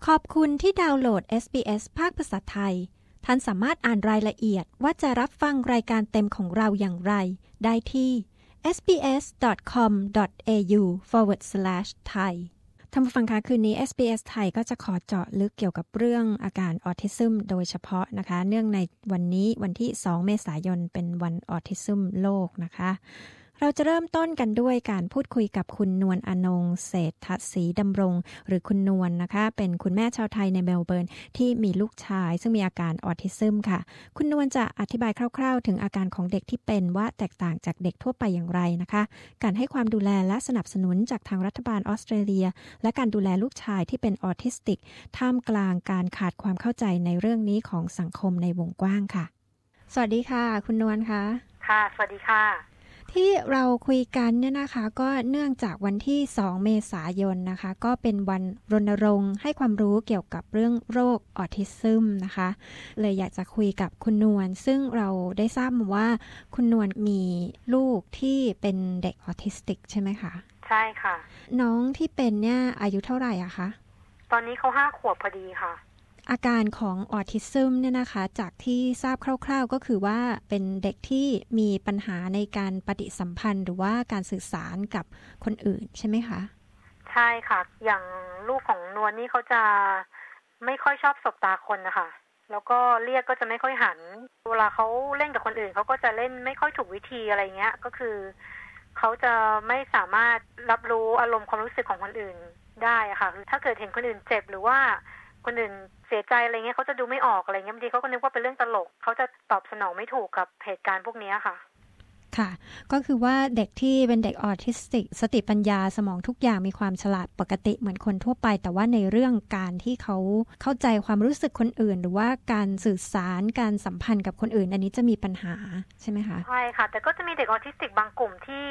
ขอบคุณที่ดาวน์โหลด SBS ภาคภาษาไทยท่านสามารถอ่านรายละเอียดว่าจะรับฟังรายการเต็มของเราอย่างไรได้ที่ sbs.com.au/thai ท่านผู้ฟังคะคืนนี้ SBS ไทยก็จะขอเจาะลึกเกี่ยวกับเรื่องอาการออทิซึมโดยเฉพาะนะคะเนื่องในวันนี้วันที่2เมษายนเป็นวันออทิซึมโลกนะคะเราจะเริ่มต้นกันด้วยการพูดคุยกับคุณนวลอนงค์เศรษฐศรีดำรงหรือคุณนวลนะคะเป็นคุณแม่ชาวไทยในเมลเบิร์นที่มีลูกชายซึ่งมีอาการออทิซึมค่ะคุณนวลจะอธิบายคร่าวๆถึงอาการของเด็กที่เป็นว่าแตกต่างจากเด็กทั่วไปอย่างไรนะคะการให้ความดูแลและสนับสนุนจากทางรัฐบาลออสเตรเลียและการดูแลลูกชายที่เป็นออทิสติกท่ามกลางการขาดความเข้าใจในเรื่องนี้ของสังคมในวงกว้างค่ะสวัสดีค่ะคุณนวลค่ะค่ะสวัสดีค่ะที่เราคุยกันเนี่ยนะคะก็เนื่องจากวันที่2เมษายนนะคะก็เป็นวันรณรงค์ให้ความรู้เกี่ยวกับเรื่องโรคออทิซึมนะคะเลยอยากจะคุยกับคุณนวลซึ่งเราได้ทราบมาว่าคุณนวลมีลูกที่เป็นเด็กออทิสติกใช่ไหมคะใช่ค่ะน้องที่เป็นเนี่ยอายุเท่าไหร่อะคะตอนนี้เขา5 ขวบพอดีค่ะอาการของออทิซึมเนี่ยนะคะจากที่ทราบคร่าวๆก็คือว่าเป็นเด็กที่มีปัญหาในการปฏิสัมพันธ์หรือว่าการสื่อสารกับคนอื่นใช่ไหมคะใช่ค่ะอย่างลูกของนวลนี่เขาจะไม่ค่อยชอบสบตาคนนะคะแล้วก็เรียกก็จะไม่ค่อยหันเวลาเขาเล่นกับคนอื่นเขาก็จะเล่นไม่ค่อยถูกวิธีอะไรเงี้ยก็คือเขาจะไม่สามารถรับรู้อารมณ์ความรู้สึกของคนอื่นได้อะค่ะถ้าเกิดเห็นคนอื่นเจ็บหรือว่าคนอื่นเสียใจอะไรเงี้ยเขาจะดูไม่ออกอะไรเงี้ยบางทีเขาก็นึกว่าเป็นเรื่องตลกเขาจะตอบสนองไม่ถูกกับเหตุการณ์พวกนี้ค่ะค่ะก็คือว่าเด็กที่เป็นเด็กออทิสติกสติปัญญาสมองทุกอย่างมีความฉลาดปกติเหมือนคนทั่วไปแต่ว่าในเรื่องการที่เขาเข้าใจความรู้สึกคนอื่นหรือว่าการสื่อสารการสัมพันธ์กับคนอื่นอันนี้จะมีปัญหาใช่ไหมคะใช่ค่ะแต่ก็จะมีเด็กออทิสติกบางกลุ่มที่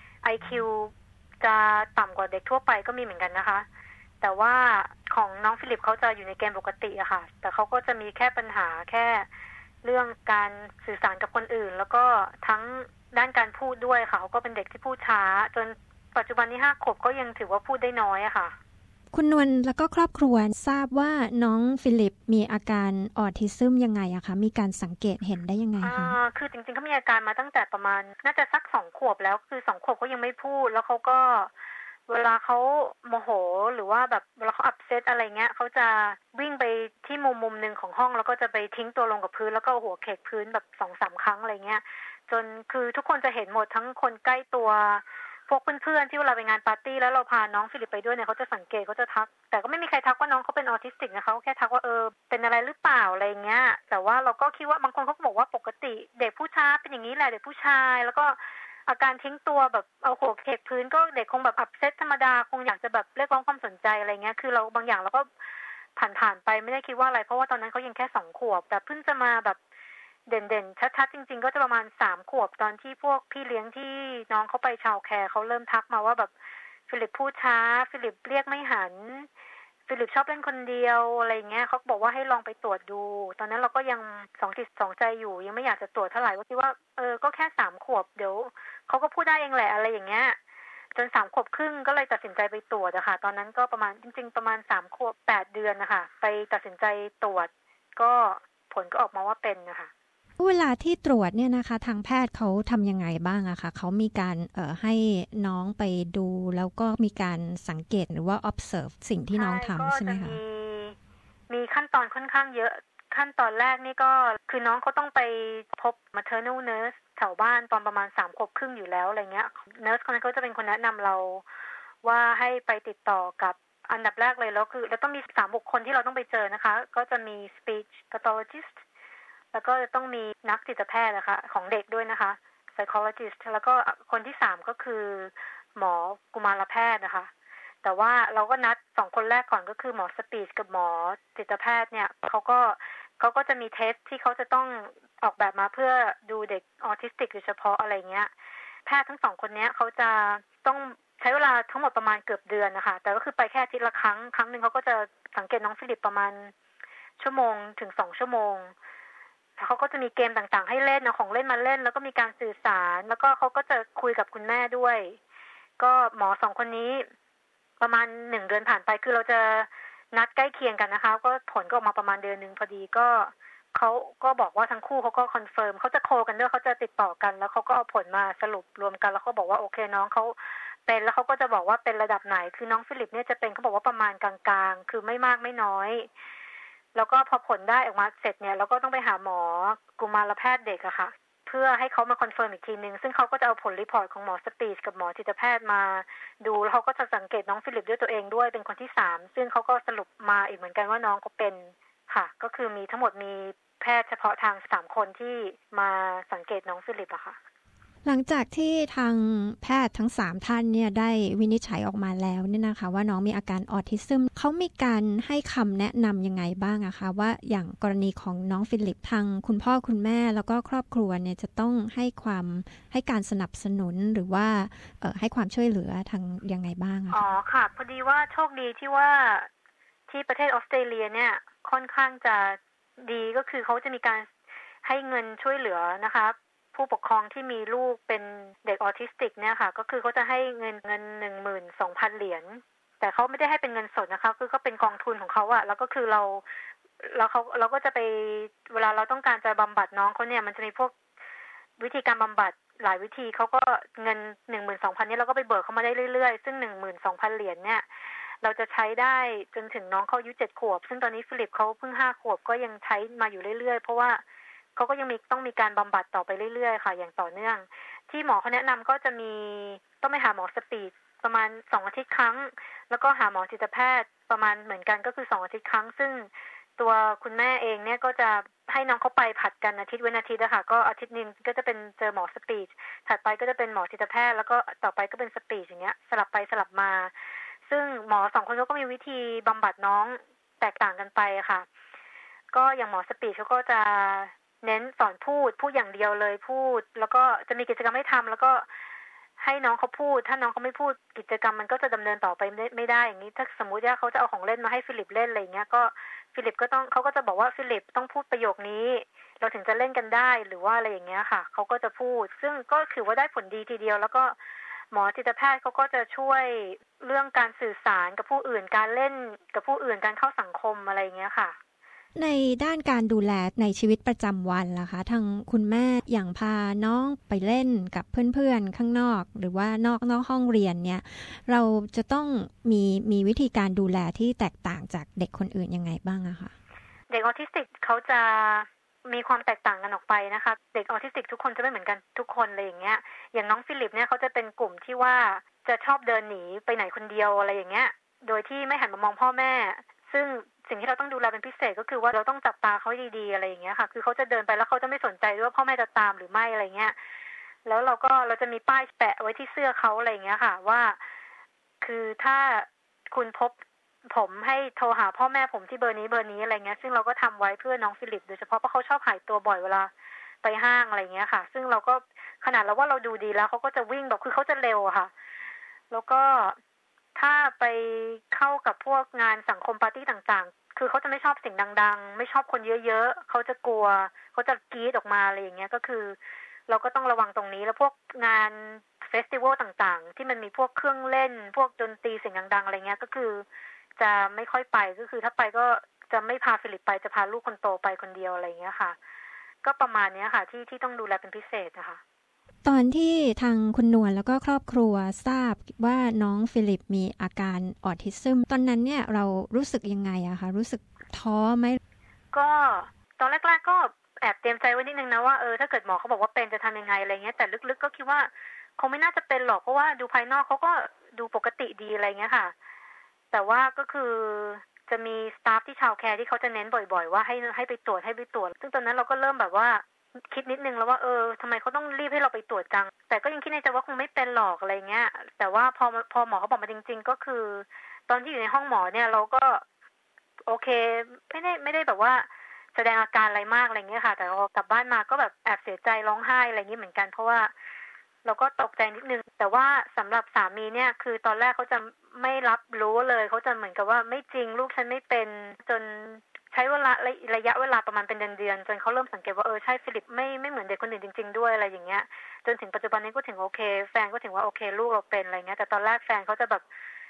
IQ จะต่ำกว่าเด็กทั่วไปก็มีเหมือนกันนะคะแต่ว่าของน้องฟิลิปเขาจะอยู่ในเกณฑ์ปกติอะค่ะแต่เขาก็จะมีแค่ปัญหาแค่เรื่องการสื่อสารกับคนอื่นแล้วก็ทั้งด้านการพูดด้วยค่ะเขาก็เป็นเด็กที่พูดช้าจนปัจจุบันนี้5 ขวบก็ยังถือว่าพูดได้น้อยอะค่ะคุณนวลแล้วก็ครอบครัวทราบว่าน้องฟิลิปมีอาการออทิซึมยังไงอะคะมีการสังเกตเห็นได้ยังไงคะคือจริงๆเขามีอาการมาตั้งแต่ประมาณน่าจะสัก2 ขวบแล้วคือ2 ขวบเขายังไม่พูดแล้วเขาก็เวลาเขาโมโหหรือว่าแบบเวลาเขาอัพเซตอะไรเงี้ยเขาจะวิ่งไปที่มุมนึงของห้องแล้วก็จะไปทิ้งตัวลงกับพื้นแล้วก็หัวเขกพื้นแบบ 2-3 ครั้งอะไรเงี้ยจนคือทุกคนจะเห็นหมดทั้งคนใกล้ตัวพวกเพื่อนๆที่เวลาไปงานปาร์ตี้แล้วเราพาน้องฟิลิปไปด้วยเนี่ยเขาจะสังเกตเขาจะทักแต่ก็ไม่มีใครทักว่าน้องเขาเป็นออทิสติกนะคะเขาแค่ทักว่าเป็นอะไรหรือเปล่าอะไรเงี้ยแต่ว่าเราก็คิดว่าบางคนเขาก็บอกว่าปกติเด็กผู้ชายเป็นอย่างนี้แหละเด็กผู้ชายแล้วก็อาการทิ้งตัวแบบเอาหัวเขกพื้นก็เด็กคงแบบอัพเซตธรรมดาคงอยากจะแบบเรียกร้องความสนใจอะไรเงี้ยคือเราบางอย่างเราก็ผ่านไปไม่ได้คิดว่าอะไรเพราะว่าตอนนั้นเขายังแค่2 ขวบแต่เพิ่งจะมาแบบเด่นๆชัดๆจริงๆก็จะประมาณ3 ขวบตอนที่พวกพี่เลี้ยงที่น้องเขาไปชาวแคร์เขาเริ่มทักมาว่าแบบฟิลิปพูดช้าฟิลิปเรียกไม่หันฟิลิปชอบเล่นคนเดียวอะไรเงี้ยเขาบอกว่าให้ลองไปตรวจดูตอนนั้นเราก็ยัง2 จิต 2 ใจอยู่ยังไม่อยากจะตรวจเท่าไหร่ก็คิดว่าก็แค่3 ขวบเดี๋ยวเขาก็พูดได้เองแหละอะไรอย่างเงี้ยจน3 ขวบครึ่งก็เลยตัดสินใจไปตรวจอะค่ะตอนนั้นก็ประมาณจริงๆประมาณ3 ขวบ 8 เดือนนะคะไปตัดสินใจตรวจก็ผลก็ออกมาว่าเป็นนะคะเวลาที่ตรวจเนี่ยนะคะทางแพทย์เขาทำยังไงบ้างอะคะเขามีการให้น้องไปดูแล้วก็มีการสังเกตหรือว่า observe สิ่งที่น้องทำใช่ไหมคะมีขั้นตอนค่อนข้างเยอะขั้นตอนแรกนี่ก็คือน้องเขาต้องไปพบ maternal nurse แถวบ้านตอนประมาณ3 ขวบครึ่งอยู่แล้วอะไรเงี้ย nurse คนนั้นเขาจะเป็นคนแนะนำเราว่าให้ไปติดต่อกับอันดับแรกเลยแล้วคือเราต้องมี3 บุคคลที่เราต้องไปเจอนะคะก็จะมี speech pathologistแล้วก็จะต้องมีนักจิตแพทย์นะคะของเด็กด้วยนะคะ psychologist แล้วก็คนที่3ก็คือหมอกุมารแพทย์นะคะแต่ว่าเราก็นัด2 คนแรกก่อนก็คือหมอสปีชกับหมอจิตแพทย์เนี่ยเขาก็จะมีเทสที่เขาจะต้องออกแบบมาเพื่อดูเด็กออทิสติกโดยเฉพาะอะไรเงี้ยแพทย์ทั้ง2 คนนี้เขาจะต้องใช้เวลาทั้งหมดประมาณเกือบเดือนนะคะแต่ก็คือไปแค่อาทิตย์ละครั้งนึงเขาก็จะสังเกตน้องฟิลิปประมาณชั่วโมงถึง2 ชั่วโมงเขาก็จะมีเกมต่างๆให้เล่นเอาของเล่นมาเล่นแล้วก็มีการสื่อสารแล้วก็เขาก็จะคุยกับคุณแม่ด้วยก็หมอ2 คนนี้ประมาณ1 เดือนผ่านไปคือเราจะนัดใกล้เคียงกันนะคะก็ผลก็ออกมาประมาณเดือนนึงพอดีก็เขาก็บอกว่าทั้งคู่เขาก็คอนเฟิร์มเขาจะโคกันด้วยเขาจะติดต่อกันแล้วเขาก็เอาผลมาสรุปรวมกันแล้วเขาบอกว่าโอเคน้องเขาเป็นแล้วเขาก็จะบอกว่าเป็นระดับไหนคือน้องฟิลิปเนี่ยจะเป็นเขาบอกว่าประมาณกลางๆคือไม่มากไม่น้อยแล้วก็พอผลได้ออกมาเสร็จเนี่ยเราก็ต้องไปหาหมอกุมารแพทย์เด็กอะค่ะเพื่อให้เขามาคอนเฟิร์มอีกทีนึงซึ่งเขาก็จะเอาผลรีพอร์ตของหมอสปีชกับหมอจิตแพทย์มาดูแล้วเขาก็จะสังเกตน้องฟิลิปด้วยตัวเองด้วยเป็นคนที่3ซึ่งเขาก็สรุปมาอีกเหมือนกันว่าน้องเขาเป็นค่ะก็คือมีทั้งหมดมีแพทย์เฉพาะทาง3คนที่มาสังเกตน้องฟิลิปอะค่ะหลังจากที่ทางแพทย์ทั้ง3ท่านเนี่ยได้วินิจฉัยออกมาแล้วเนี่ยนะคะว่าน้องมีอาการออทิซึมเขามีการให้คำแนะนำยังไงบ้างอะคะว่าอย่างกรณีของน้องฟิลิปทางคุณพ่อคุณแม่แล้วก็ครอบครัวเนี่ยจะต้องให้การสนับสนุนหรือว่าให้ความช่วยเหลือทางยังไงบ้างอะอ๋อค่ะพอดีว่าโชคดีที่ว่าที่ประเทศออสเตรเลียเนี่ยค่อนข้างจะดีก็คือเขาจะมีการให้เงินช่วยเหลือนะคะผู้ปกครองที่มีลูกเป็นเด็กออทิสติกเนี่ยค่ะก็คือเขาจะให้เงิน12,000 เหรียญแต่เขาไม่ได้ให้เป็นเงินสดนะคะคือก็เป็นกองทุนของเขาอะแล้วก็คือเราก็จะไปเวลาเราต้องการจะบำบัดน้องเขาเนี่ยมันจะมีพวกวิธีการบำบัดหลายวิธีเขาก็เงิน 12,000 นี้เราก็ไปเบิกเขามาได้เรื่อยๆซึ่ง 12,000 เหรียญเนี่ยเราจะใช้ได้จนถึงน้องเขาอายุ7 ขวบซึ่งตอนนี้ฟิลิปเขาเพิ่ง5 ขวบก็ยังใช้มาอยู่เรื่อยๆเพราะว่าเขาก็ยังต้องมีการบำบัดต่อไปเรื่อยๆค่ะอย่างต่อเนื่องที่หมอเขาแนะนำก็จะมีต้องไปหาหมอสปีดประมาณ2 อาทิตย์ครั้งแล้วก็หาหมอจิตแพทย์ประมาณเหมือนกันก็คือ2 อาทิตย์ครั้งซึ่งตัวคุณแม่เองเนี่ยก็จะให้น้องเขาไปผัดกันอาทิตย์เว้นอาทิตย์นะคะก็อาทิตย์นึงก็จะเป็นเจอหมอสปีดถัดไปก็จะเป็นหมอจิตแพทย์แล้วก็ต่อไปก็เป็นสปีดอย่างเงี้ยสลับไปสลับมาซึ่งหมอ2 คนก็มีวิธีบำบัดน้องแตกต่างกันไปค่ะก็อย่างหมอสปีดเขาก็จะเน้นสอนพูดอย่างเดียวเลยพูดแล้วก็จะมีกิจกรรมให้ทำแล้วก็ให้น้องเขาพูดถ้าน้องเขาไม่พูดกิจกรรมมันก็จะดำเนินต่อไปไม่ได้อย่างนี้ถ้าสมมุติว่าเขาจะเอาของเล่นมาให้ฟิลิปเล่นอะไรอย่างเงี้ยก็ฟิลิปเขาก็จะบอกว่าฟิลิปต้องพูดประโยคนี้เราถึงจะเล่นกันได้หรือว่าอะไรอย่างเงี้ยค่ะเขาก็จะพูดซึ่งก็ถือว่าได้ผลดีทีเดียวแล้วก็หมอจิตแพทย์เขาก็จะช่วยเรื่องการสื่อสารกับผู้อื่นการเล่นกับผู้อื่นการเข้าสังคมอะไรอย่างเงี้ยค่ะในด้านการดูแลในชีวิตประจำวันล่ะคะทางคุณแม่อย่างพาน้องไปเล่นกับเพื่อนๆข้างนอกหรือว่านอกห้องเรียนเนี่ยเราจะต้องมีวิธีการดูแลที่แตกต่างจากเด็กคนอื่นยังไงบ้างอะคะเด็กออทิสติกเขาจะมีความแตกต่างกันออกไปนะคะเด็กออทิสติกทุกคนจะไม่เหมือนกันทุกคนเลยอย่างเงี้ยอย่างน้องฟิลิปเนี่ยเขาจะเป็นกลุ่มที่ว่าจะชอบเดินหนีไปไหนคนเดียวอะไรอย่างเงี้ยโดยที่ไม่หันมามองพ่อแม่ซึ่งสิ่งที่เราต้องดูแลเป็นพิเศษก็คือว่าเราต้องจับตาเขาดีๆอะไรอย่างเงี้ยค่ะคือเขาจะเดินไปแล้วเขาจะไม่สนใจด้วยว่าพ่อแม่จะตามหรือไม่อะไรเงี้ยแล้วเราจะมีป้ายแปะไว้ที่เสื้อเขาอะไรอย่างเงี้ยค่ะว่าคือถ้าคุณพบผมให้โทรหาพ่อแม่ผมที่เบอร์นี้อะไรเงี้ยซึ่งเราก็ทำไว้เพื่อน้องฟิลิปโดยเฉพาะเพราะเขาชอบหายตัวบ่อยเวลาไปห้างอะไรเงี้ยค่ะซึ่งเราก็ขนาดเราว่าเราดูดีแล้วเขาก็จะวิ่งแบบคือเขาจะเร็วอะค่ะแล้วก็ถ้าไปเข้ากับพวกงานสังคมปาร์ตี้ต่างๆคือเขาจะไม่ชอบเสียงดังๆไม่ชอบคนเยอะๆเขาจะกลัวเขาจะกรี๊ดออกมาอะไรอย่างเงี้ยก็คือเราก็ต้องระวังตรงนี้แล้วพวกงานเฟสติวัลต่างๆที่มันมีพวกเครื่องเล่นพวกดนตรีเสียงดังๆอะไรเงี้ยก็คือจะไม่ค่อยไปก็คือถ้าไปก็จะไม่พาฟิลิปไปจะพาลูกคนโตไปคนเดียวอะไรอย่างเงี้ยค่ะก็ประมาณนี้ค่ะที่ต้องดูแลเป็นพิเศษนะคะตอนที่ทางคุณนวลแล้วก็ครอบครัวทราบว่าน้องฟิลิปมีอาการออทิซึมตอนนั้นเนี่ยเรารู้สึกยังไงอะคะรู้สึกท้อไหมก็ตอนแรกๆก็แอบเตรียมใจไว้นิดนึงนะว่าถ้าเกิดหมอเขาบอกว่าเป็นจะทำยังไงอะไรเงี้ยแต่ลึกๆก็คิดว่าคงไม่น่าจะเป็นหรอกเพราะว่าดูภายนอกเขาก็ดูปกติดีอะไรเงี้ยค่ะแต่ว่าก็คือจะมีสตาฟที่ชาวแคร์ที่เขาจะเน้นบ่อยๆว่าให้ไปตรวจซึ่งตอนนั้นเราก็เริ่มแบบว่าคิดนิดนึงแล้วว่าทำไมเขาต้องรีบให้เราไปตรวจจังแต่ก็ยังคิดในใจว่าคงไม่เป็นหรอกอะไรเงี้ยแต่ว่าพอหมอเขาบอกมาจริงๆก็คือตอนที่อยู่ในห้องหมอเนี่ยเราก็โอเคไม่ได้แบบว่าแสดงอาการอะไรมากอะไรเงี้ยค่ะแต่พอกลับบ้านมาก็แบบแอบเสียใจร้องไห้อะไรเงี้ยเหมือนกันเพราะว่าเราก็ตกใจนิดนึงแต่ว่าสำหรับสามีเนี่ยคือตอนแรกเขาจะไม่รับรู้เลยเขาจะเหมือนกับว่าไม่จริงลูกฉันไม่เป็นจนใช้เวลาระยะเวลาประมาณเป็นเดือนๆจนเขาเริ่มสังเกตว่าใช่ฟิลิปไม่เหมือนเด็กคนอื่นจริงๆด้วยอะไรอย่างเงี้ยจนถึงปัจจุบันนี้ก็ถึงโอเคแฟนก็ถึงว่าโอเคลูกเราเป็นอะไรเงี้ยแต่ตอนแรกแฟนเขาจะแบบ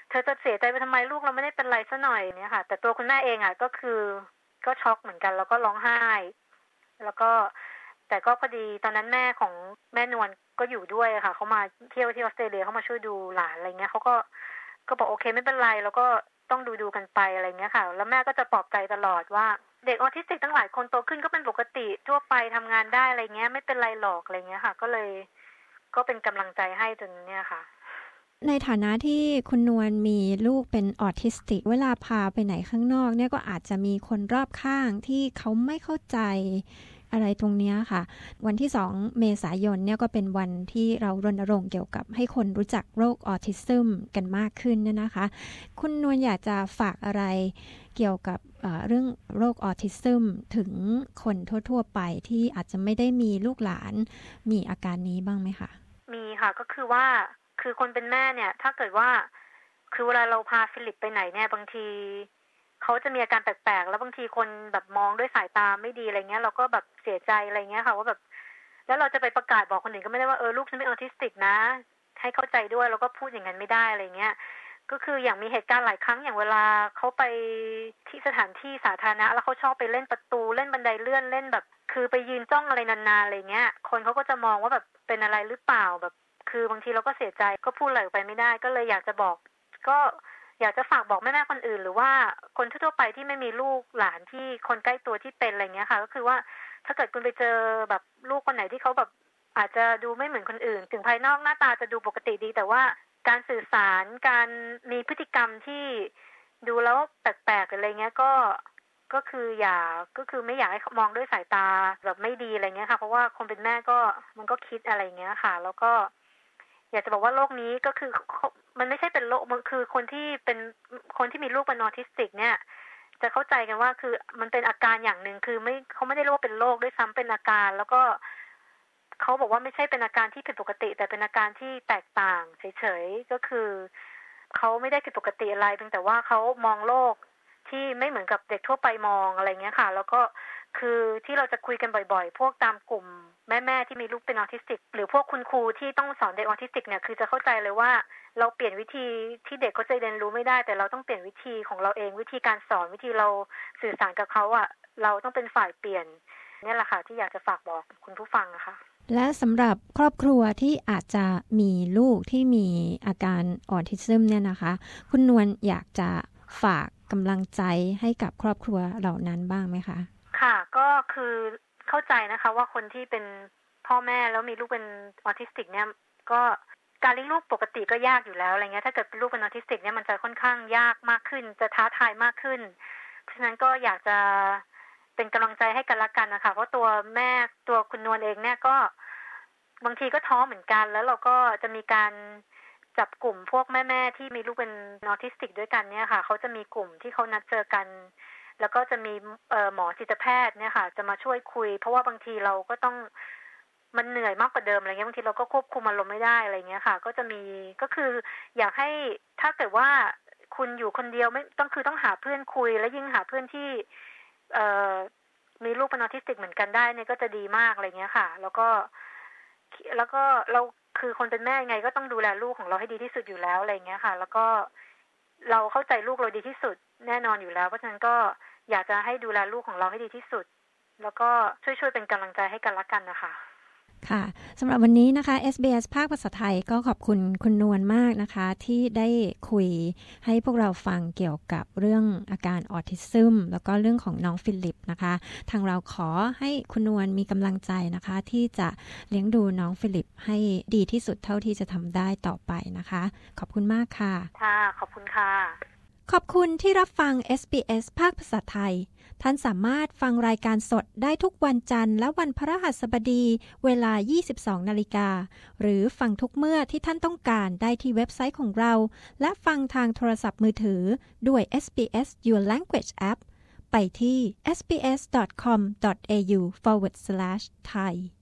เธอจะเสียใจไปทำไมลูกเราไม่ได้เป็นไรซะหน่อยเนี่ยค่ะแต่ตัวคุณแม่เองอ่ะก็คือก็ช็อกเหมือนกันแล้วก็ร้องไห้แล้วก็แต่ก็พอดีตอนนั้นแม่ของแม่นวลก็อยู่ด้วยค่ะเขามาเที่ยวที่ออสเตรเลียเขามาช่วยดูหลานอะไรเงี้ยเขาก็บอกโอเคไม่เป็นไรแล้วก็ต้องดูกันไปอะไรเงี้ยค่ะแล้วแม่ก็จะปลอบใจตลอดว่าเด็กออทิสติกทั้งหลายคนโตขึ้นก็เป็นปกติทั่วไปทำงานได้อะไรเงี้ยไม่เป็นไรหรอกอะไรเงี้ยค่ะก็เลยก็เป็นกำลังใจให้จนเนี่ยค่ะในฐานะที่คุณนวลมีลูกเป็นออทิสติกเวลาพาไปไหนข้างนอกเนี่ยก็อาจจะมีคนรอบข้างที่เขาไม่เข้าใจอะไรตรงนี้ค่ะวันที่2 เมษายนเนี่ยก็เป็นวันที่เรารณรงค์เกี่ยวกับให้คนรู้จักโรคออทิซึมกันมากขึ้นนะคะคุณนวลอยากจะฝากอะไรเกี่ยวกับเรื่องโรคออทิซึมถึงคนทั่วๆไปที่อาจจะไม่ได้มีลูกหลานมีอาการนี้บ้างไหมคะมีค่ะก็คือว่าคือคนเป็นแม่เนี่ยถ้าเกิดว่าคือเวลาเราพาฟิลิปไปไหนเนี่ยบางทีเขาจะมีอาการแปลกๆแล้วบางทีคนแบบมองด้วยสายตาไม่ดีอะไรเงี้ยเราก็แบบเสียใจอะไรเงี้ยค่ะว่าแบบแล้วเราจะไปประกาศบอกคนอื่นก็ไม่ได้ว่าลูกฉันเป็นออทิสติกนะให้เข้าใจด้วยแล้วก็พูดอย่างนั้นไม่ได้อะไรเงี้ยก็คืออย่างมีเหตุการณ์หลายครั้งอย่างเวลาเขาไปที่สถานที่สาธารณะแล้วเขาชอบไปเล่นประตูเล่นบันไดเลื่อนเล่นแบบคือไปยืนจ้องอะไรนานๆอะไรเงี้ยคนเขาก็จะมองว่าแบบเป็นอะไรหรือเปล่าแบบคือบางทีเราก็เสียใจก็พูดอะไรออกไปไม่ได้ก็เลยอยากจะบอกก็อยากจะฝากบอกแม่ๆคนอื่นหรือว่าคนทั่วไปที่ไม่มีลูกหลานที่คนใกล้ตัวที่เป็นอะไรเงี้ยค่ะก็คือว่าถ้าเกิดคุณไปเจอแบบลูกคนไหนที่เขาแบบอาจจะดูไม่เหมือนคนอื่นถึงภายนอกหน้าตาจะดูปกติดีแต่ว่าการสื่อสารการมีพฤติกรรมที่ดูแล้วแปลกๆอะไรเงี้ยก็คือก็คือไม่อยากให้มองด้วยสายตาแบบไม่ดีอะไรเงี้ยค่ะเพราะว่าคนเป็นแม่ก็มันก็คิดอะไรเงี้ยค่ะแล้วก็อยากจะบอกว่าโรคนี้ก็คือมันไม่ใช่เป็นโรคมันคือคนที่มีลูกเป็นออทิสติกเนี่ยจะเข้าใจกันว่าคือมันเป็นอาการอย่างหนึ่งคือเขาไม่ได้เรียกว่าเป็นโรคด้วยซ้ำเป็นอาการแล้วก็เขาบอกว่าไม่ใช่เป็นอาการที่ผิดปกติแต่เป็นอาการที่แตกต่างเฉยๆก็คือเขาไม่ได้ผิดปกติอะไรเพียงแต่ว่าเขามองโลกที่ไม่เหมือนกับเด็กทั่วไปมองอะไรเงี้ยค่ะแล้วก็คือที่เราจะคุยกันบ่อยๆพวกตามกลุ่มแม่ๆที่มีลูกเป็นออทิสติกหรือพวกคุณครูที่ต้องสอนเด็กออทิสติกเนี่ยคือจะเข้าใจเลยว่าเราเปลี่ยนวิธีที่เด็กเขาจะเรียนรู้ไม่ได้แต่เราต้องเปลี่ยนวิธีของเราเองวิธีการสอนวิธีเราสื่อสารกับเขาอ่ะเราต้องเป็นฝ่ายเปลี่ยนนี่แหละค่ะที่อยากจะฝากบอกคุณผู้ฟังนะคะและสำหรับครอบครัวที่อาจจะมีลูกที่มีอาการออทิซึมเนี่ยนะคะคุณนวลอยากจะฝากกำลังใจให้กับครอบครัวเหล่านั้นบ้างไหมคะค่ะก็คือเข้าใจนะคะว่าคนที่เป็นพ่อแม่แล้วมีลูกเป็นออทิสติกเนี่ยก็การเลี้ยงลูกปกติก็ยากอยู่แล้วอะไรเงี้ยถ้าเกิดเป็นลูกเป็นออทิสติกเนี่ยมันจะค่อนข้างยากมากขึ้นจะท้าทายมากขึ้นเพราะฉะนั้นก็อยากจะเป็นกำลังใจให้กันละกันนะคะเพราะตัวแม่ตัวคุณนวลเองเนี่ยก็บางทีก็ท้อเหมือนกันแล้วเราก็จะมีการจับกลุ่มพวกแม่ๆที่มีลูกเป็นออทิสติกด้วยกันเนี่ยค่ะเขาจะมีกลุ่มที่เขานัดเจอกันแล้วก็จะมีหมอจิตแพทย์เนี่ยค่ะจะมาช่วยคุยเพราะว่าบางทีเราก็ต้องมันเหนื่อยมากกว่าเดิมอะไรเงี้ยบางทีเราก็ควบคุมอารมณ์ไม่ได้อะไรเงี้ยค่ะก็จะมีก็คืออยากให้ถ้าเกิดว่าคุณอยู่คนเดียวไม่ต้องคือต้องหาเพื่อนคุยและยิ่งหาเพื่อนที่มีลูกเป็นออทิสติกเหมือนกันได้เนี่ยก็จะดีมากอะไรเงี้ยค่ะแล้วก็เราคือคนเป็นแม่ไงก็ต้องดูแลลูกของเราให้ดีที่สุดอยู่แล้วอะไรเงี้ยค่ะแล้วก็เราเข้าใจลูกเราดีที่สุดแน่นอนอยู่แล้วเพราะฉะนั้นก็อยากจะให้ดูแลลูกของเราให้ดีที่สุดแล้วก็ช่วยเป็นกำลังใจให้กันละกันนะคะค่ะสำหรับวันนี้นะคะ SBS ภาคภาษาไทยก็ขอบคุณคุณนวลมากนะคะที่ได้คุยให้พวกเราฟังเกี่ยวกับเรื่องอาการออทิซึมแล้วก็เรื่องของน้องฟิลิปนะคะทางเราขอให้คุณนวลมีกำลังใจนะคะที่จะเลี้ยงดูน้องฟิลิปให้ดีที่สุดเท่าที่จะทำได้ต่อไปนะคะขอบคุณมากค่ะค่ะขอบคุณค่ะขอบคุณที่รับฟัง SBS ภาคภาษาไทยท่านสามารถฟังรายการสดได้ทุกวันจันทร์และวันพฤหัสบดีเวลา 22:00 น.หรือฟังทุกเมื่อที่ท่านต้องการได้ที่เว็บไซต์ของเราและฟังทางโทรศัพท์มือถือด้วย SBS Your Language App ไปที่ sbs.com.au/thai